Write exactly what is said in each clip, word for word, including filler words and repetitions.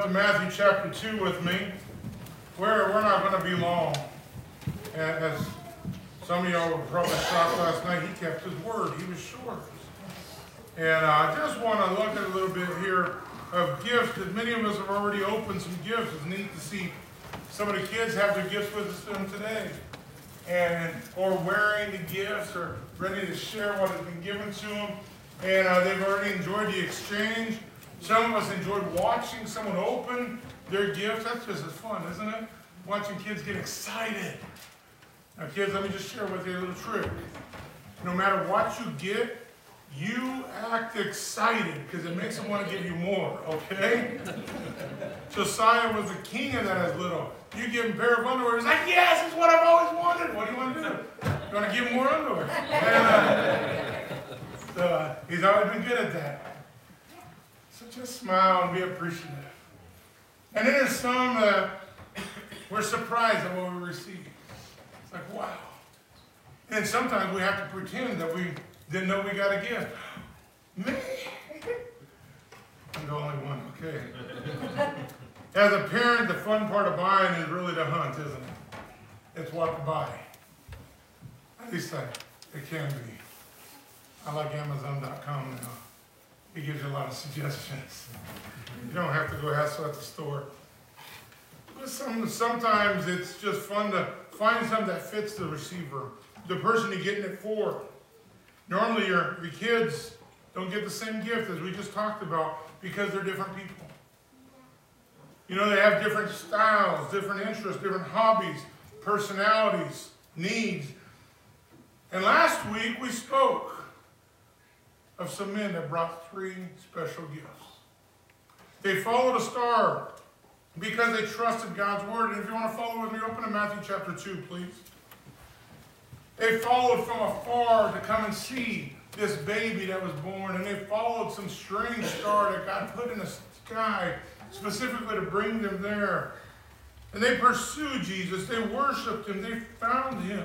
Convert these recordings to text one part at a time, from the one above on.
up to Matthew chapter two with me. We're, we're not going to be long. As some of y'all were probably shocked last night, he kept his word. He was short. And I just want to look at a little bit here of gifts that many of us have already opened some gifts. It's neat to see some of the kids have their gifts with us them today. And or wearing the gifts or ready to share what has been given to them. And uh, they've already enjoyed the exchange. Some of us enjoyed watching someone open their gifts. That's just as fun, isn't it? Watching kids get excited. Now, kids, let me just share with you a little trick. No matter what you get, you act excited because it makes them want to give you more, okay? Josiah was the king of that as little. You give him a pair of underwear, he's like, yes, it's what I've always wanted. What do you want to do? You want to give him more underwear? And, uh, so he's always been good at that. So just smile and be appreciative. And then there's some that uh, we're surprised at what we receive. It's like, wow. And sometimes we have to pretend that we didn't know we got a gift. Me? I'm the only one, okay. As a parent, the fun part of buying is really the hunt, isn't it? It's what to buy. At least I, it can be. I like Amazon dot com now. It gives you a lot of suggestions. You don't have to go hassle at the store. But some, sometimes it's just fun to find something that fits the receiver, the person you're getting it for. Normally your, your kids don't get the same gift as we just talked about because they're different people. You know, they have different styles, different interests, different hobbies, personalities, needs. And last week we spoke of some men that brought three special gifts. They followed a star because they trusted God's word. And if you want to follow with me, open to Matthew chapter two, please. They followed from afar to come and see this baby that was born. And they followed some strange star that God put in the sky specifically to bring them there. And they pursued Jesus. They worshiped him. They found him.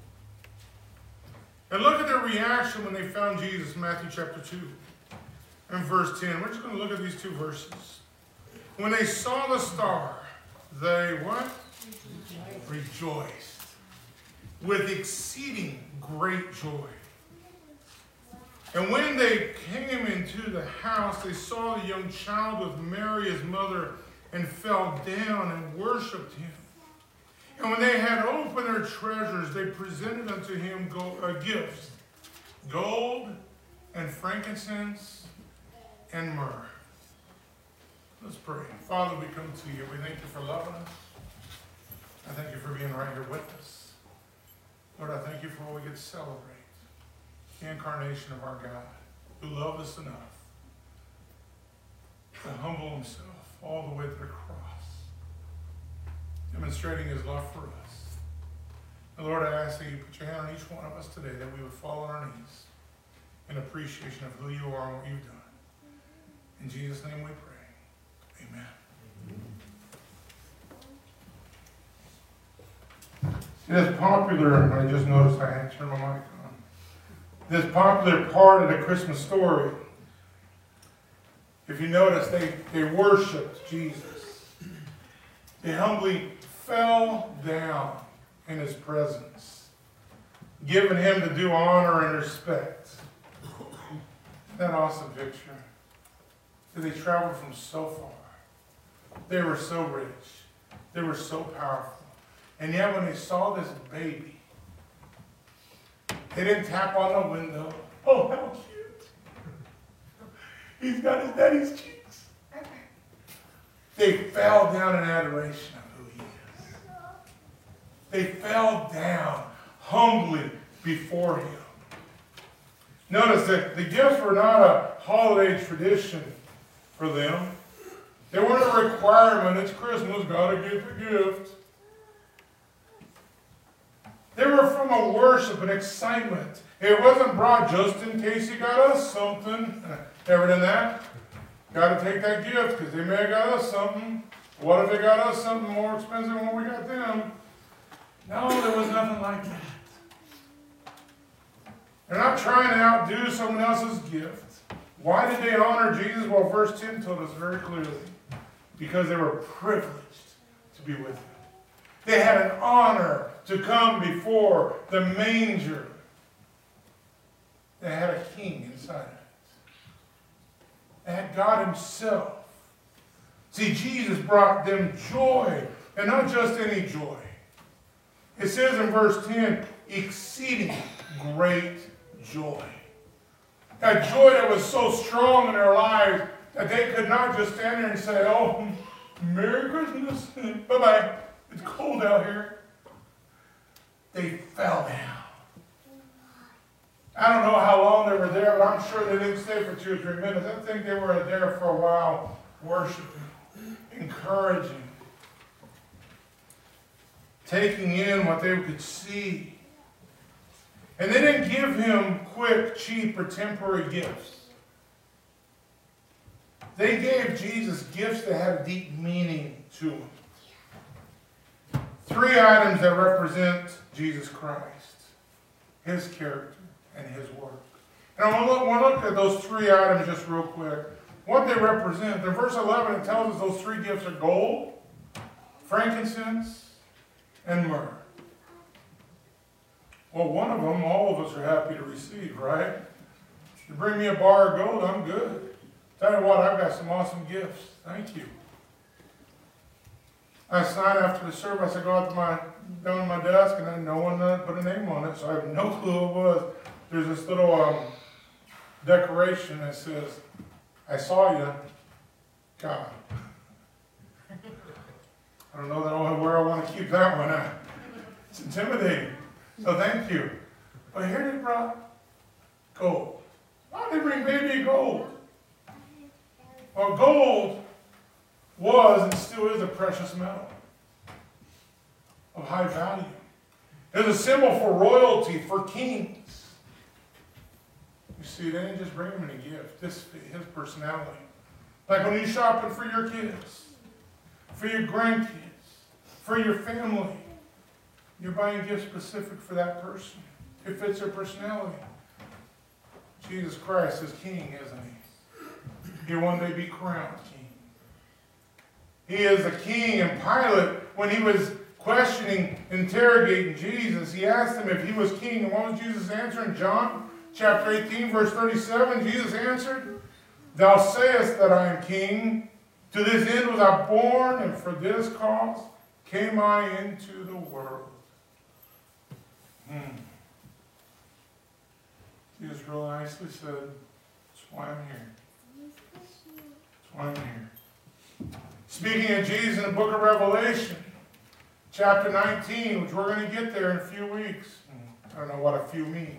And look at their reaction when they found Jesus in Matthew chapter two and verse ten. We're just going to look at these two verses. When they saw the star, they what? Rejoiced. Rejoiced. With exceeding great joy. And when they came into the house, they saw the young child with Mary, his mother, and fell down and worshipped him. And when they had opened their treasures, they presented unto him gold, uh, gifts, gold and frankincense and myrrh. Let's pray. Father, we come to you. We thank you for loving us. I thank you for being right here with us. Lord, I thank you for what we get to celebrate. The incarnation of our God, who loved us enough to humble himself all the way to the cross, demonstrating his love for us. And Lord, I ask that you put your hand on each one of us today, that we would fall on our knees in appreciation of who you are and what you've done. In Jesus' name we pray. Amen. This popular, I just noticed I had to turn my mic on. This popular part of the Christmas story, if you notice, they, they worshiped Jesus. They humbly fell down in his presence, giving him the due honor and respect. Isn't that awesome picture? They traveled from so far. They were so rich. They were so powerful. And yet when they saw this baby, they didn't tap on the window. Oh, how cute. He's got his daddy's cheeks. They fell down in adoration of who he is. They fell down humbly before him. Notice that the gifts were not a holiday tradition for them. They weren't a requirement. It's Christmas, gotta get the gift. They were from a worship and excitement. It wasn't brought just in case you got us something. Ever done that? Got to take that gift because they may have got us something. What if they got us something more expensive than what we got them? No, there was nothing like that. They're not trying to outdo someone else's gift. Why did they honor Jesus? Well, verse ten told us very clearly. because they were privileged to be with him. They had an honor to come before the manger. They had a king inside of it. They had God himself. See, Jesus brought them joy, and not just any joy. It says in verse ten, exceeding great joy. That joy that was so strong in their lives that they could not just stand there and say, oh, Merry Christmas, bye-bye, it's cold out here. They fell down. I don't know how long they were there, but I'm sure they didn't stay for two or three minutes. I think they were there for a while, worshiping, encouraging, taking in what they could see. And they didn't give him quick, cheap, or temporary gifts. They gave Jesus gifts that had a deep meaning to them. Three items that represent Jesus Christ, his character, and his work. And I want to look, look at those three items just real quick. What they represent. In verse eleven, it tells us those three gifts are gold, frankincense, and myrrh. Well, one of them, all of us are happy to receive, right? You bring me a bar of gold, I'm good. Tell you what, I've got some awesome gifts. Thank you. Last night after the service, I go out to my, down to my desk, and then no one uh, put a name on it, so I have no clue who it was. There's this little um, decoration that says, I saw you, God. I don't know that where I want to keep that one at. It's intimidating. So thank you. But here they brought gold. Why did they bring baby gold? Well, gold was and still is a precious metal of high value. It's a symbol for royalty, for kings. You see, they didn't just bring him any gift. This his personality. Like when you're shopping for your kids, for your grandkids, for your family, you're buying gifts specific for that person. It fits their personality. Jesus Christ is king, isn't he? He'll one day be crowned king. He is the king, and Pilate, when he was questioning, interrogating Jesus, he asked him if he was king. And what was Jesus' answer in John chapter eighteen, verse thirty-seven? Jesus answered, Thou sayest that I am king. To this end was I born, and for this cause came I into the world. Hmm. Jesus real nicely said, That's why I'm here. That's why I'm here. Speaking of Jesus in the book of Revelation, chapter nineteen, which we're going to get there in a few weeks. I don't know what a few means.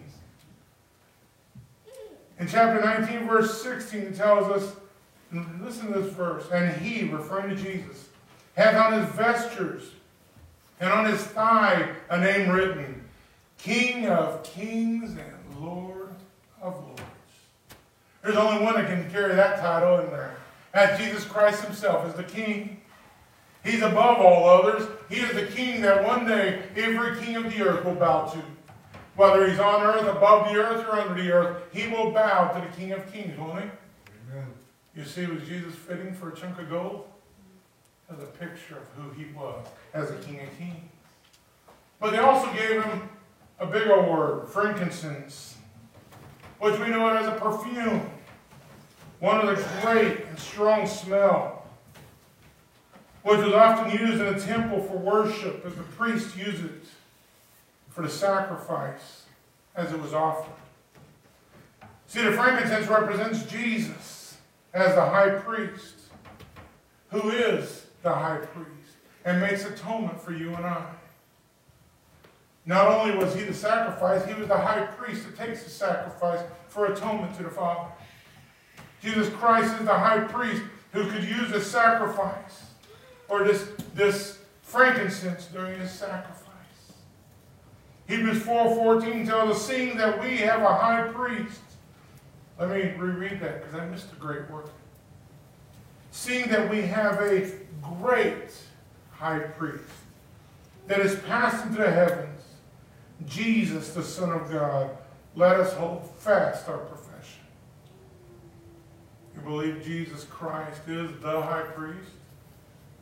In chapter nineteen, verse sixteen, it tells us, listen to this verse, and he, referring to Jesus, hath on his vestures and on his thigh a name written, King of kings and Lord of lords. There's only one that can carry that title in there. And Jesus Christ himself is the king. He's above all others. He is the king that one day every king of the earth will bow to. Whether he's on earth, above the earth, or under the earth, he will bow to the King of Kings, won't he? Amen. You see, was Jesus fitting for a chunk of gold? As a picture of who he was as the King of Kings. But they also gave him a bigger word, frankincense, which we know it as a perfume. One of the great and strong smell, which was often used in a temple for worship as the priest used it for the sacrifice as it was offered. See, the frankincense represents Jesus as the high priest, who is the high priest and makes atonement for you and I. Not only was he the sacrifice, he was the high priest that takes the sacrifice for atonement to the Father. Jesus Christ is the high priest who could use this sacrifice or this, this frankincense during his sacrifice. Hebrews four fourteen tells us, seeing that we have a high priest. Let me reread that because I missed a great word. Seeing that we have a great high priest that is passed into the heavens, Jesus, the Son of God, let us hold fast our profession. You believe Jesus Christ is the high priest?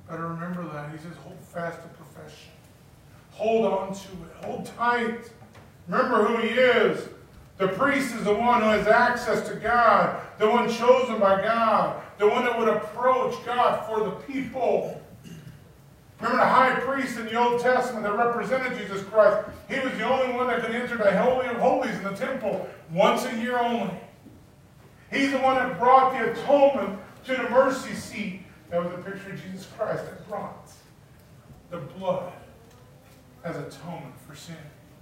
Better remember that. He says, hold fast to profession. Hold on to it. Hold tight. Remember who he is. The priest is the one who has access to God, the one chosen by God, the one that would approach God for the people. Remember the high priest in the Old Testament that represented Jesus Christ. He was the only one that could enter the Holy of Holies in the temple once a year only. He's the one that brought the atonement to the mercy seat. That was a picture of Jesus Christ that brought the blood as atonement for sin.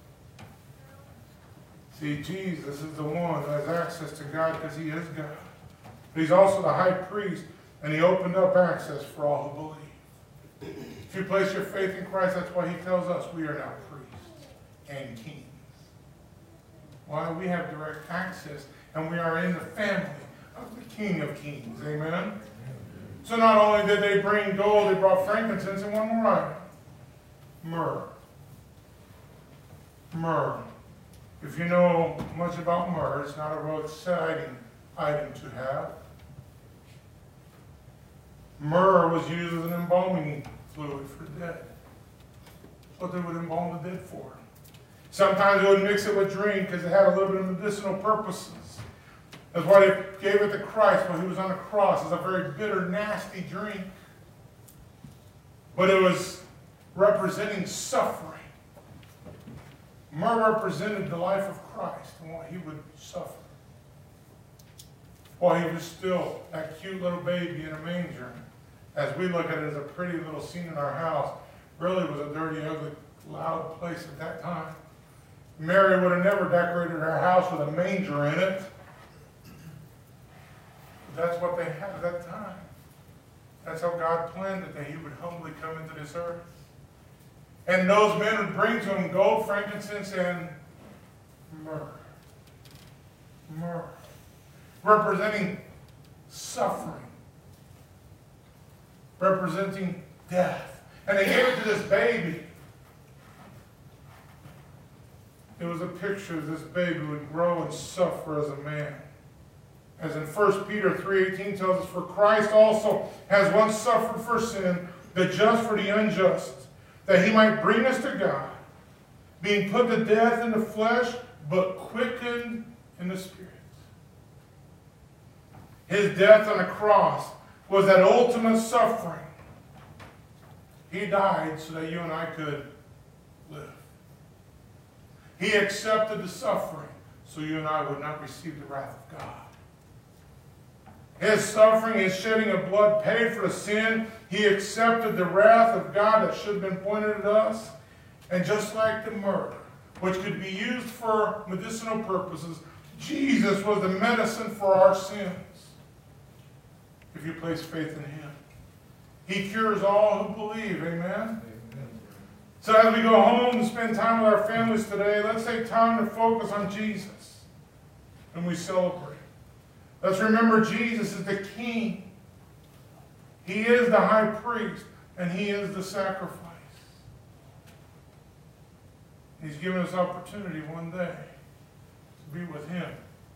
See, Jesus is the one who has access to God because he is God. But he's also the high priest, and he opened up access for all who believe. If you place your faith in Christ, that's why he tells us we are now priests and kings. Why? We have direct access, and we are in the family of the King of Kings. Amen? So not only did they bring gold, they brought frankincense and one more item. Myrrh. Myrrh. If you know much about myrrh, it's not a real exciting item to have. Myrrh was used as an embalming fluid for the dead. That's what they would embalm the dead for. Sometimes they would mix it with drink because it had a little bit of medicinal purposes. That's why they gave it to Christ while he was on the cross. It's a very bitter, nasty drink. But it was representing suffering. Myrrh represented the life of Christ and what he would suffer. While he was still that cute little baby in a manger. As we look at it as a pretty little scene in our house, really was a dirty, ugly, loud place at that time. Mary would have never decorated her house with a manger in it. But that's what they had at that time. That's how God planned it, that he would humbly come into this earth. And those men would bring to him gold, frankincense, and myrrh. Myrrh. Representing suffering. Representing death. And they gave it to this baby. It was a picture of this baby who would grow and suffer as a man. As in First Peter three eighteen tells us, for Christ also has once suffered for sin, the just for the unjust, that he might bring us to God, being put to death in the flesh, but quickened in the spirit. His death on the cross was that ultimate suffering. He died so that you and I could live. He accepted the suffering so you and I would not receive the wrath of God. His suffering, his shedding of blood paid for the sin. He accepted the wrath of God that should have been pointed at us. And just like the myrrh, which could be used for medicinal purposes, Jesus was the medicine for our sins. If you place faith in him. He cures all who believe. Amen? Amen. So as we go home and spend time with our families today, let's take time to focus on Jesus. And we celebrate. Let's remember Jesus is the King. He is the high priest. And he is the sacrifice. He's given us opportunity one day to be with him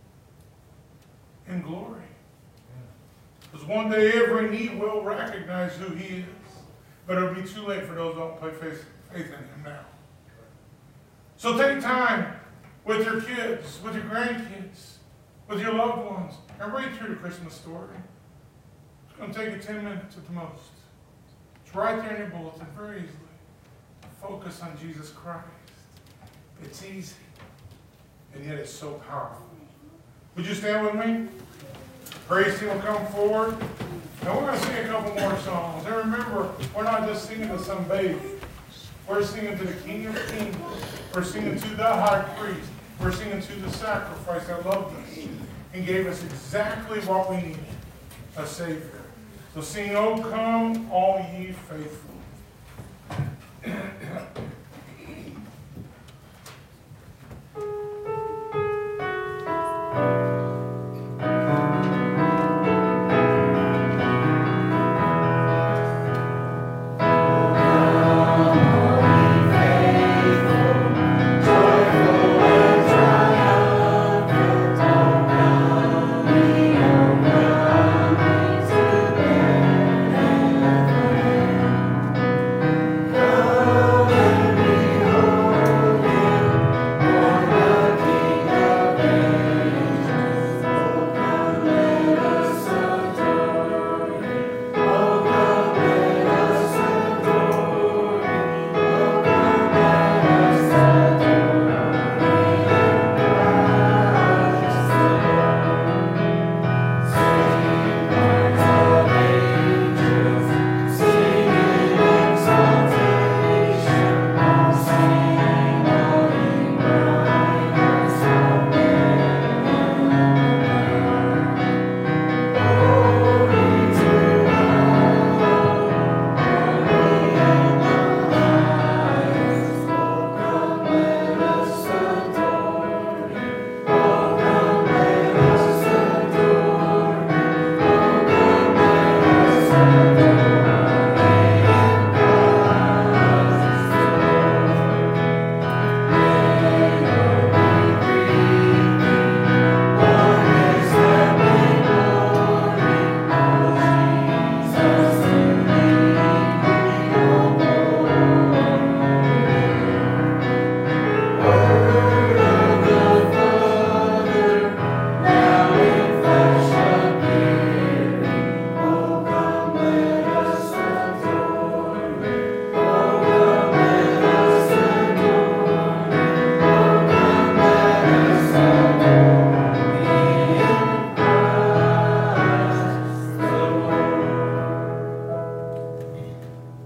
in glory. Because one day every knee will recognize who he is. But it'll be too late for those who don't place faith in him now. So take time with your kids, with your grandkids, with your loved ones, and read through the Christmas story. It's going to take you ten minutes at the most. It's right there in your bulletin, very easily. Focus on Jesus Christ. It's easy, and yet it's so powerful. Would you stand with me? Praise team will come forward. Now we're going to sing a couple more songs. And remember, we're not just singing to some baby. We're singing to the King of Kings. We're singing to the High Priest. We're singing to the sacrifice that loved us and gave us exactly what we needed, a Savior. So sing, O come, all ye faithful.